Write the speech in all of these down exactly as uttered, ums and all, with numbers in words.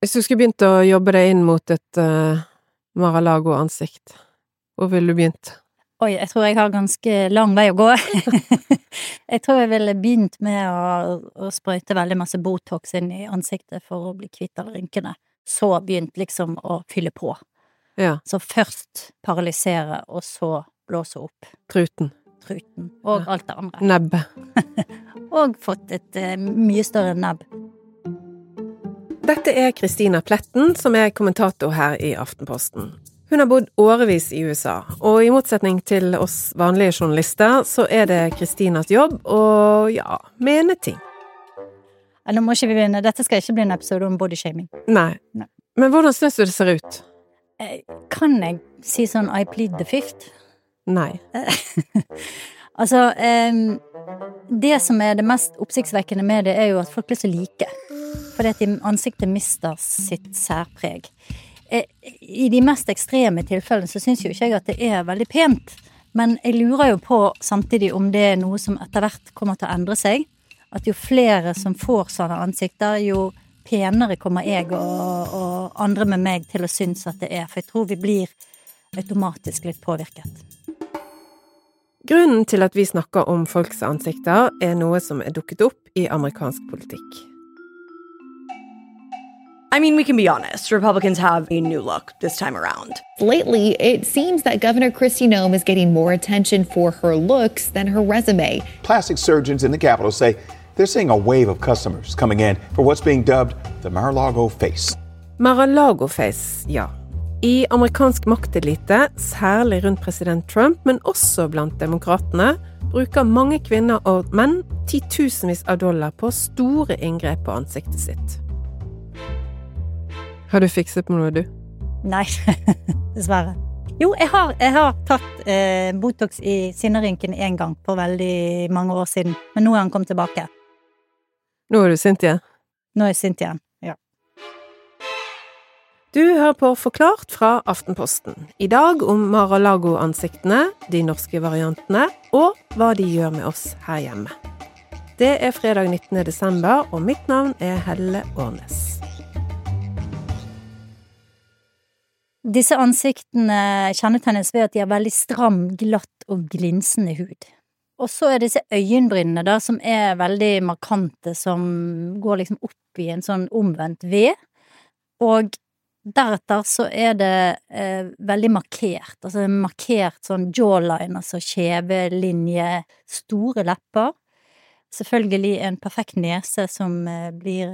Hvis du skulle begynt å jobbe deg inn mot et uh, Mar-a-Lago-ansikt, hvor ville du begynt? Oi, jeg tror jeg har ganske lang vei å gå. Jeg tror jeg ville begynt med å, å sprøyte veldig masse Botox inn i ansiktet for å bli kvitt alle rynkene. Så begynt liksom å fylle på. Ja. Så først paralysere, og så blåse opp. Truten. Truten. Og ja. Alt det andre. Nebbet. Og fått et uh, mye større nebb. Dette er Kristina Pletten, som er kommentator her i Aftenposten. Hun har bodd årevis i U S A, og i motsetning til oss vanlige journalister, så er det Kristinas jobb å, ja, mene ting. Nå må ikke vi begynne. Dette skal ikke bli en episode om bodyshaming. Nei. Nei. Men hvordan synes du det ser ut? Kan jeg si sånn I plead the fifth? Nei. Altså, um, det som er det mest oppsiktsvekkende med det er jo at folk blir så like. Fordi at ansiktet mister sitt særpreg. I de mest ekstreme tilfellene så synes jo ikke jeg at det er veldig pent. Men jeg lurer jo på samtidig om det er noe som etter hvert kommer til å endre seg. At jo flere som får sånne ansikter, jo penere kommer jeg og, og andre med meg til å synes at det er. For jeg tror vi blir automatisk litt påvirket. Grunnen til at vi snakker om folks ansikter er noe som er dukket opp i amerikansk politikk. I mean, we can be honest. Republicans have a new look this time around. Lately, it seems that Governor Kristi Noem is getting more attention for her looks than her resume. Plastic surgeons in the Capitol say they're seeing a wave of customers coming in for what's being dubbed the Mar-a-Lago face. Mar-a-Lago face, ja. I amerikansk maktelite, særlig rundt president Trump, men også blant demokratene, bruker mange kvinner og menn titusenvis av dollar på store inngrep på ansiktet sitt. Har du fikset med noe, du? Nei, dessverre. Jo, jeg har, jeg har tatt eh, Botox i sinnerynken en gang på veldig mange år siden, men nå har han kommet tilbake. Nå er du sint igjen? Nå er jeg sint igjen, ja. Du hører på Forklart fra Aftenposten. I dag om Mar-a-Lago-ansiktene, de norske variantene, og hva de gjør med oss her hjemme. Det er fredag nittende desember, og mitt navn er Helle Årnes. Disse ansiktene kjennetegnes ved at de har veldig stram, glatt og glinsende hud. Og så er disse øyenbrynene da, som er veldig markante, som går liksom opp i en sånn omvendt V. Og deretter så er det eh, veldig markert, altså markert sånn jawline, altså kjevelinje, store lepper. Selvfølgelig en perfekt nese som eh, blir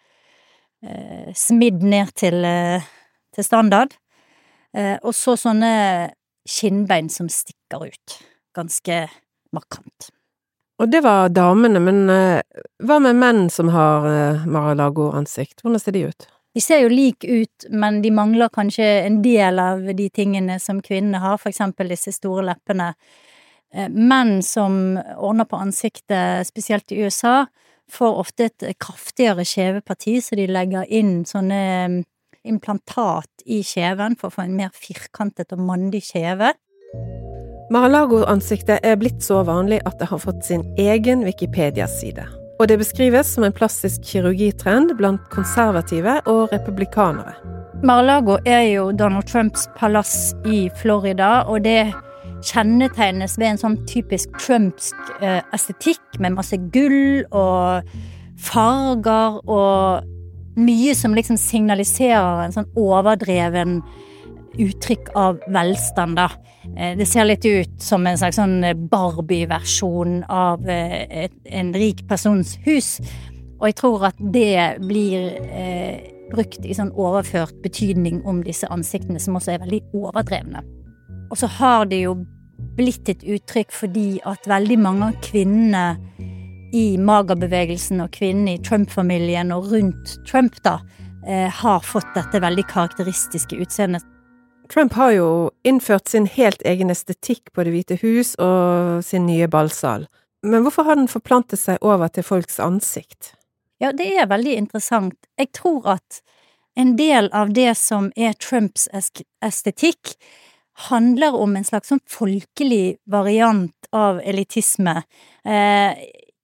eh, smidd ned til, eh, til standard. Eh, og så sånne kinnbein som stikker ut. Ganske markant. Og det var damene, men eh, hva med menn som har eh, Mar-a-Lago-ansikt? Hvordan ser de ut? De ser jo lik ut, men de mangler kanskje en del av de tingene som kvinnene har, for eksempel disse store leppene. Eh, menn som ordner på ansiktet, spesielt i U S A, får ofte et kraftigere kjeveparti, så de legger inn sånne implantat i kjeven for å få en mer firkantet og mandig kjeve. Mar-a-Lago-ansiktet er blitt så vanlig at det har fått sin egen Wikipedia-side. Og det beskrives som en plastisk kirurgitrend blant konservative og republikanere. Mar-a-Lago er jo Donald Trumps palass i Florida, og det kjennetegnes ved en sånn typisk trumpsk eh, estetikk med masse gull og farger og mye som liksom signaliserer en sånn overdreven uttrykk av velstand da. Det ser litt ut som en slags sånn Barbie-versjon av et, en rik persons hus, og jeg tror at det blir eh, brukt i sånn overført betydning om disse ansiktene som også er veldig overdrevne. Og så har det jo blitt et uttrykk fordi at veldig mange av kvinnene i magerbevegelsen og kvinnene i Trump-familien og rundt Trump da, eh, har fått dette veldig karakteristiske utseendet. Trump har jo innført sin helt egen estetikk på Det hvite hus og sin nye ballsal. Men hvorfor har den forplantet seg over til folks ansikt? Ja, det er veldig interessant. Jeg tror at en del av det som er Trumps estetikk handler om en slags sånn folkelig variant av elitisme. Eh,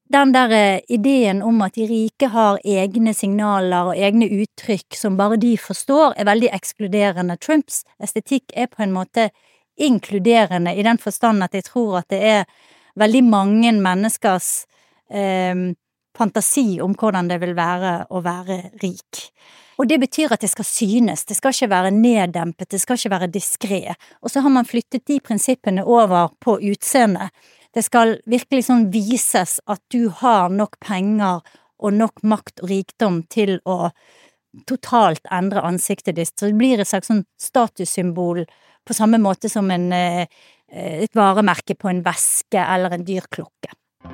den der eh, ideen om at de rike har egne signaler og egne uttrykk som bare de forstår, er veldig ekskluderende. Trumps estetikk er på en måte inkluderende i den forstand at jeg tror at det er veldig mange menneskers eh, fantasi om hvordan det vil være å være rik. Og det betyr at det skal synes, det skal ikke være neddempet, det skal ikke være diskret. Og så har man flyttet de prinsippene over på utseendet. Det skal virkelig sånn vises at du har nok penger og nok makt og rikdom til å totalt endre ansiktet ditt. Så det blir et slags sånn statussymbol på samme måte som en, et varemerke på en veske eller en dyr klokke.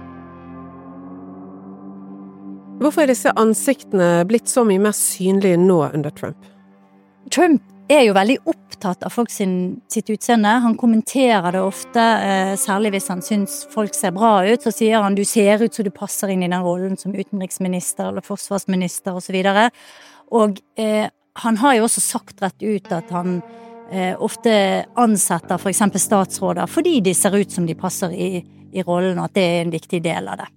Hvorfor er disse ansiktene blitt så mye mer synlige nå under Trump? Trump er jo veldig opptatt av folk sin, sitt utseende. Han kommenterer det ofte, eh, særlig hvis han synes folk ser bra ut, så sier han du ser ut så du passer inn i den rollen som utenriksminister eller forsvarsminister og så videre. Og eh, han har jo også sagt rett ut at han eh, ofte ansetter for eksempel statsråder fordi de ser ut som de passer i, i rollen, og at det er en viktig del av det.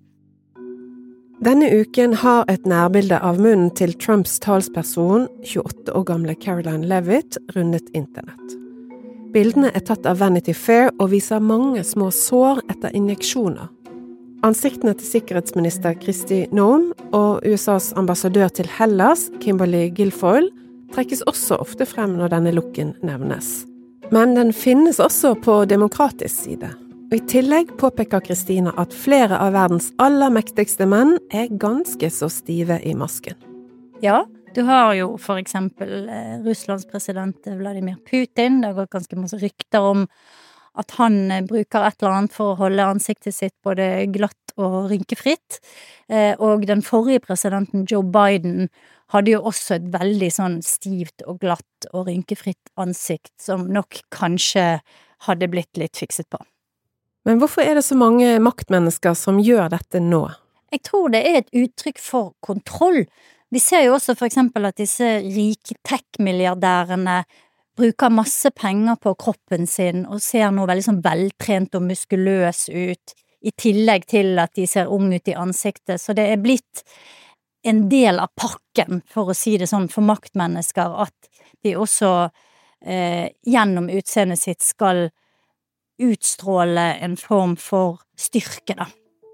Denne uken har et nærbilde av munnen til Trumps talsperson, tjueåtte år gamle Caroline Leavitt, rundet internett. Bildene er tatt av Vanity Fair og viser mange små sår etter injeksjoner. Ansiktene til sikkerhetsminister Kristi Noem og U S A's ambassadør til Hellas, Kimberly Guilfoyle, trekkes også ofte frem når denne looken nevnes. Men den finnes også på demokratisk side. Og i tillegg påpeker Kristina at flere av verdens aller mektigste menn er ganske så stive i masken. Ja, du har jo for eksempel eh, Russlands president Vladimir Putin. Det har gått ganske masse rykter om at han eh, bruker et eller annet for å holde ansiktet sitt både glatt og rynkefritt. Eh, og den forrige presidenten, Joe Biden, hadde jo også et veldig sånn stivt og glatt og rynkefritt ansikt, som nok kanskje hadde blitt litt fikset på. Men hvorfor er det så mange maktmennesker som gjør dette nå? Jeg tror det er et uttrykk for kontroll. Vi ser jo også for eksempel at disse rike tech-milliardærene bruker masse penger på kroppen sin og ser nå veldig sånn veltrent og muskuløs ut, i tillegg til at de ser ung ut i ansiktet. Så det er blitt en del av pakken, for å si det sånn, for maktmennesker, at de også eh, gjennom utseendet sitt skal utstråle en form for styrke, da.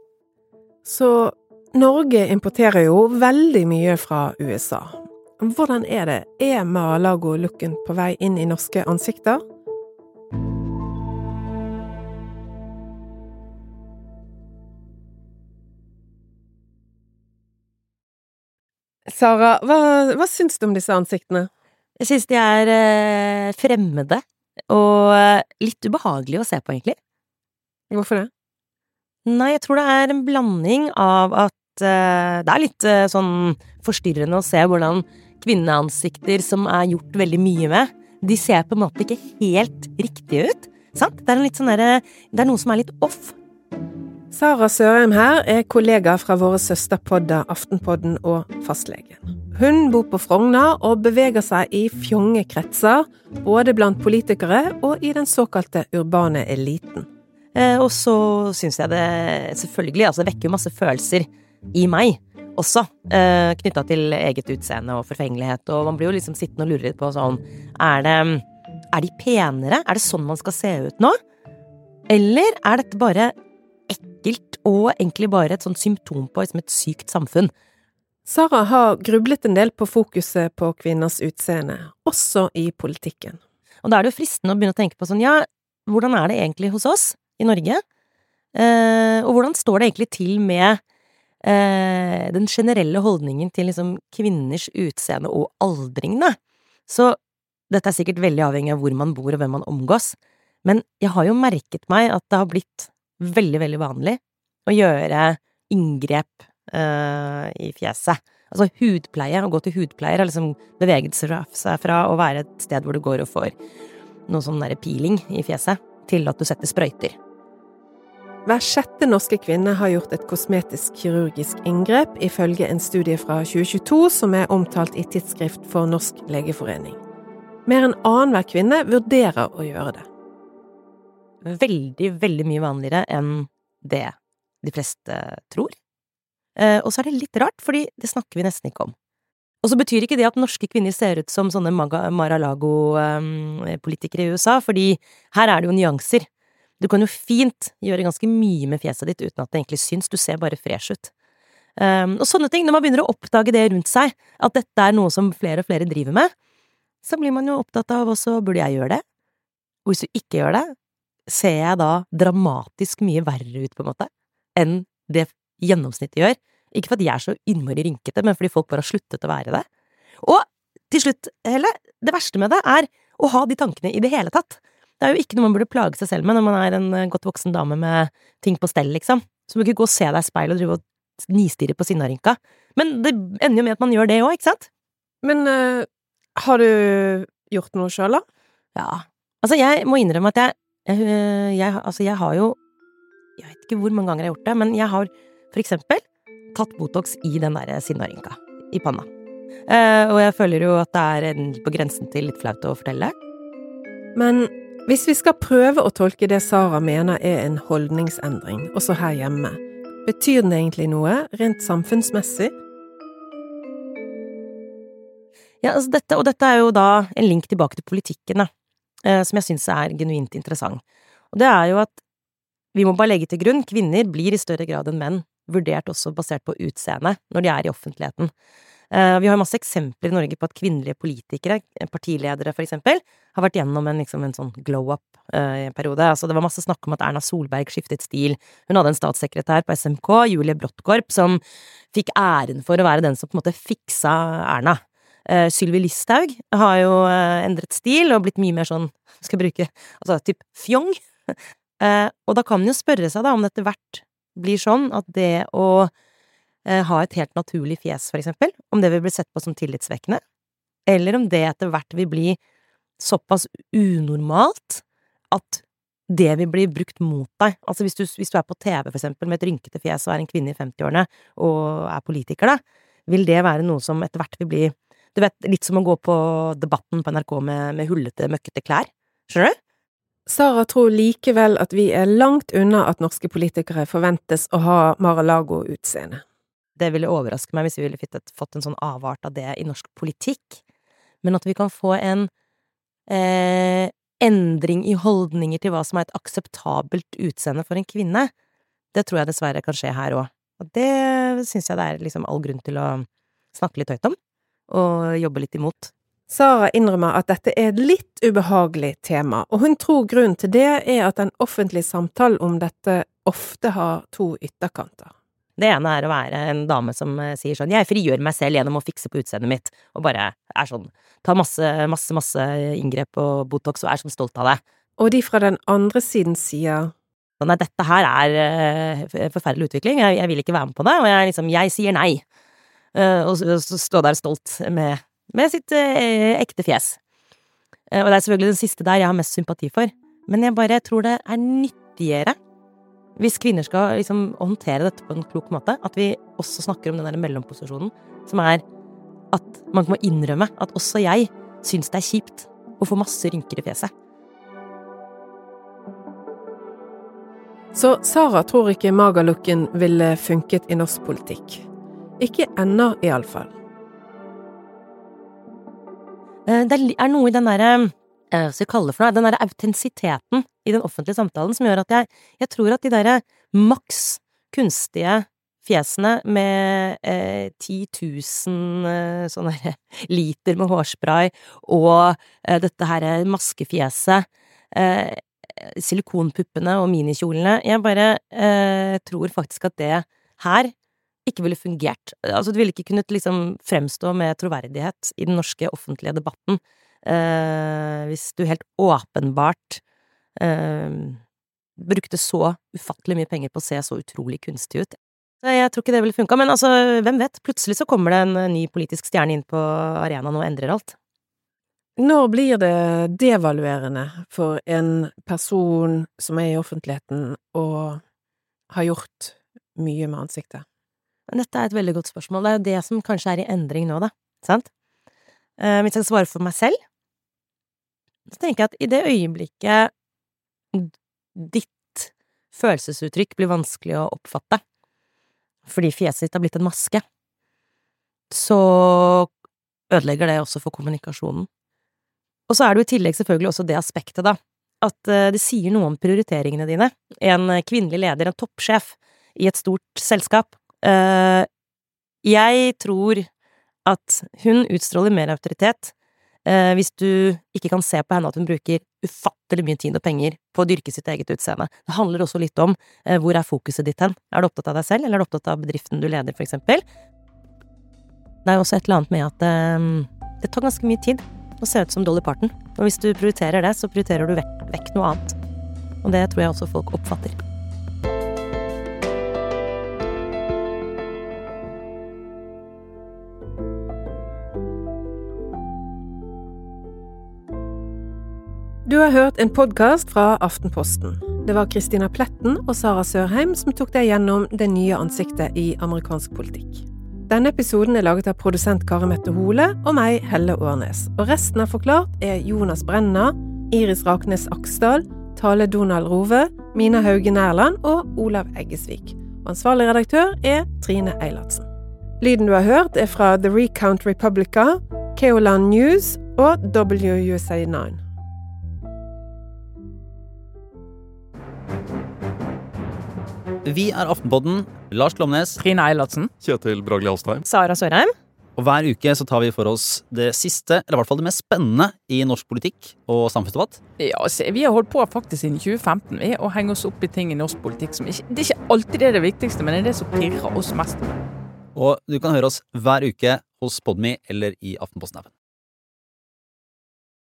Så Norge importerer jo veldig mye fra U S A. Hvordan er det? Er Mar-a-Lago-looken på vei inn i norske ansikter? Sara, hva, hva syns du om disse ansiktene? Jeg synes de er eh, fremmede. Og litt ubehagelig å se på, egentlig. Hvorfor det? Nei, jeg tror det er en blanding av at uh, det er litt uh, sånn forstyrrende å se hvordan kvinneansikter som er gjort veldig mye med, de ser på en måte ikke helt riktige ut, sant? Det er, en litt sånn der, det er noe som er litt off. Sara Sørheim her er kollega fra våre søsterpodder Aftenpodden og Fastlegen. Hun bor på Frogner og beveger seg i fjonge kretser, både blant politikere og i den såkalte urbane eliten. Eh, og så synes jeg det selvfølgelig, altså det vekker masse følelser i meg også, eh, knyttet til eget utseende og forfengelighet, og man blir jo liksom sittende og lurer litt på sånn, er det, er de penere? Er det sånn man skal se ut nå? Eller er dette bare ekkelt og egentlig bare et sånt symptom på liksom et sykt samfunn? Sara har grublet en del på fokuset på kvinners utseende, også i politikken. Og da er det jo fristende å begynne å tenke på sånn, ja, hvordan er det egentlig hos oss i Norge? Eh, og hvordan står det egentlig til med eh, den generelle holdningen til liksom kvinners utseende og aldring, da? Så dette er sikkert veldig avhengig av hvor man bor og hvem man omgås, men jeg har jo merket meg at det har blitt veldig, veldig vanlig å gjøre inngrep Uh, i fjeset. Altså hudpleie, å gå til hudpleier har liksom beveget seg fra å være et sted hvor du går og får noe sånn der peeling i fjeset, til at du setter sprøyter. Hver sjette norske kvinne har gjort et kosmetisk kirurgisk inngrep, ifølge en studie fra tjue tjueto som er omtalt i Tidsskrift for Norsk Legeforening. Mer enn annenhver kvinne vurderer å gjøre det. Veldig, veldig mye vanligere enn det de fleste tror. Eh, og så er det litt rart, fordi det snakker vi nesten ikke om. Og så betyr ikke det at norske kvinner ser ut som sånne Mar-a-Lago-politikere i U S A, fordi her er det jo nyanser. Du kan jo fint gjøre ganske mye med fjeset ditt uten at det egentlig syns, du ser bare fresh ut. Um, og sånne ting, når man begynner å oppdage det rundt seg, at dette er noe som flere og flere driver med, så blir man jo opptatt av også, burde jeg gjøre det? Og hvis du ikke gjør det, ser jeg da dramatisk mye verre ut på en måte, enn det gjennomsnittet gjør. Ikke fordi jeg er så innmari rynkete, men fordi folk bare har sluttet å være det. Og til slutt, Helle, det verste med det er å ha de tankene i det hele tatt. Det er jo ikke noe man burde plage seg selv med når man er en godt voksen dame med ting på stell, liksom. Så må du ikke gå og se deg i speil og drive og nistirre på sinnarynka. Men det ender jo med at man gjør det også, ikke sant? Men uh, har du gjort noe selv, da? Ja. Altså, jeg må innrømme at jeg, jeg, jeg Altså, jeg har jo Jeg vet ikke hvor mange ganger jeg har gjort det, men jeg har for eksempel tatt Botox i den der sinnarynka i panna. Uh, og jeg føler jo at det er en, på grensen til litt flaut å fortelle. Men hvis vi skal prøve å tolke det Sara mener er en holdningsendring, også her hjemme, betyr den egentlig noe rent samfunnsmessig? Ja, altså dette, og dette er jo da en link tilbake til politikken, da, eh, som jeg synes er genuint interessant. Og det er jo at vi må bare legge til grunn, kvinner blir i større grad enn menn, vurdert også basert på utseende når de er i offentligheten. Uh, vi har masse eksempler i Norge på at kvinnelige politikere, partiledere for eksempel, har vært gjennom en, liksom, en sånn glow-up-periode. Uh, altså, det var masse snakk om at Erna Solberg skiftet stil. Hun hadde en statssekretær på S M K, Julie Brottkorp, som fikk æren for å være den som på en måte fiksa Erna. Uh, Sylvi Listhaug har jo uh, endret stil og blitt mye mer sånn, skal jeg bruke, altså typ fjong. uh, og da kan man jo spørre seg da om det etter hvert blir sånn at det å ha et helt naturlig fjes, for eksempel, om det vil bli sett på som tillitsvekkende, eller om det etter hvert vil bli såpass unormalt at det vil bli brukt mot deg. Altså hvis du, hvis du er på T V, for eksempel, med et rynkete fjes og er en kvinne i femtiårene og er politiker, da, vil det være noe som etter hvert vil bli, du vet, litt som å gå på Debatten på N R K med, med hullete, møkkete klær. Skjønner du? Sara tror likevel at vi er langt unna at norske politikere forventes å ha Mar-a-Lago-utseende. Det ville overraske meg hvis vi ville fått, fått en sånn avart av det i norsk politikk, men at vi kan få en eh, endring i holdninger til hva som er et akseptabelt utseende for en kvinne, det tror jeg dessverre kan skje her også. Og det synes jeg det er liksom all grunn til å snakke litt høyt om, og jobbe litt imot. Sara innrømmer at dette er et litt ubehagelig tema, og hun tror grunnen til det er at den offentlige samtalen om dette ofte har to ytterkanter. Det ene er å være en dame som sier sånn, jeg frigjør meg selv gjennom å fikse på utseendet mitt, og bare er sånn, tar masse, masse, masse inngrep og Botox og er sånn stolt av det. Og de fra den andre siden sier, nei, dette her er uh, forferdelig utvikling, jeg, jeg vil ikke være med på det, og jeg, liksom, jeg sier nei. Uh, og så, så står der stolt med, med sitt uh, ekte fjes. Uh, og det er selvfølgelig den siste der jeg har mest sympati for, men jeg bare tror det er nyttigere hvis kvinner skal liksom håndtere dette på en klok måte, at vi også snakker om den der mellomposisjonen, som er at man må innrømme at også jeg syns det er kjipt å få masse rynker i fjeset. Så Sara tror ikke magalooken ville funket i norsk politikk. Ikke ennå i alle fall. Det er noe i den der, så jeg kaller det for noe, den der autentisiteten i den offentlige samtalen som gjør at jeg, jeg tror at de der maks kunstige fjesene med eh, ti tusen eh, sånne liter med hårspray og eh, dette her maskefjeset, eh, silikonpuppene og minikjolene, jeg bare eh, tror faktisk at det her ikke ville fungert. Altså det ville ikke kunnet liksom fremstå med troverdighet i den norske offentlige debatten eh, hvis du helt åpenbart Uh, brukte så ufattelig mye penger på å se så utrolig kunstig ut. Så jeg tror ikke det ville funka, men altså, hvem vet? Plutselig så kommer det en ny politisk stjerne inn på arenaen og endrer alt. Når blir det devaluerende for en person som er i offentligheten og har gjort mye med ansiktet? Dette er et veldig godt spørsmål. Det er jo det som kanskje er i endring nå, da. Sant? Uh, hvis jeg skal svare for meg selv, så tenker jeg at i det øyeblikket ditt følelsesuttrykk blir vanskelig å oppfatte, fordi fjeset ditt har blitt en maske, så ødelegger det også for kommunikasjonen. Og så er det jo i tillegg selvfølgelig også det aspektet da, at uh, det sier noe om prioriteringene dine. En kvinnelig leder, en toppsjef i et stort selskap. Uh, jeg tror at hun utstråler mer autoritet uh, hvis du ikke kan se på henne at hun bruker ufattelig mye tid og penger på å dyrke sitt eget utseende. Det handler også litt om uh, hvor er fokuset ditt hen. Er du opptatt av deg selv, eller er du opptatt av bedriften du leder, for eksempel? Det er jo også et eller annet med at uh, det tar ganske mye tid å se ut som Dolly Parton. Og hvis du prioriterer det, så prioriterer du vekk, vekk noe annet. Og det tror jeg også folk oppfatter. Du har hørt en podcast fra Aftenposten. Det var Kristina Pletten og Sara Sørheim som tok deg gjennom det nye ansiktet i amerikansk politikk. Denne episoden er laget av produsent Kari Mette Hole og meg, Helle Årnes. Og resten av Forklart er Jonas Brenna, Iris Raknes Aksdal, Tale Donald Rove, Mina Hauge Nærland og Olav Eggesvik. Og ansvarlig redaktør er Trine Eilertsen. Lyden du har hørt er fra The Recount Republica, Keoland News og W U S A nine. Vi er Aftenpodden, Lars Klomnes, Trine Eilertsen, Kjetil Bragli Alstheim, Sara Sørheim. Og hver uke så tar vi for oss det siste, eller i hvert fall det mest spennende i norsk politikk og samfunnsdebatt. Ja, se, vi har holdt på faktisk siden tjue femten ved å henge oss opp i ting i norsk politikk som ikke, det er ikke alltid det, det viktigste, men det er det som pirrer oss mest. Og du kan høre oss hver uke hos Podme eller i Aftenposten-appen.